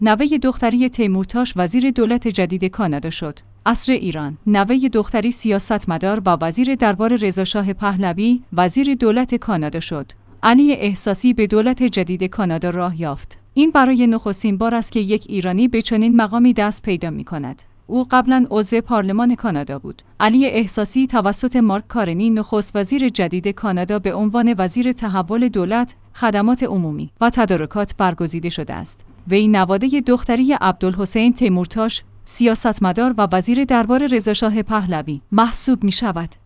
نوه دختری تیمورتاش وزیر دولت جدید کانادا شد. عصر ایران. نوه دختری سیاستمدار و وزیر دربار رضاشاه پهلوی وزیر دولت کانادا شد. علی احساسی به دولت جدید کانادا راه یافت. این برای نخستین بار است که یک ایرانی به چنین مقامی دست پیدا می‌کند. او قبلا عضو پارلمان کانادا بود. علی احساسی توسط مارک کارنی نخست وزیر جدید کانادا به عنوان وزیر تحول دولت، خدمات عمومی و تدارکات برگزیده شده است. وی نواده دختری عبدالحسین تیمورتاش، سیاستمدار و وزیر دربار رضاشاه پهلوی محسوب می‌شود.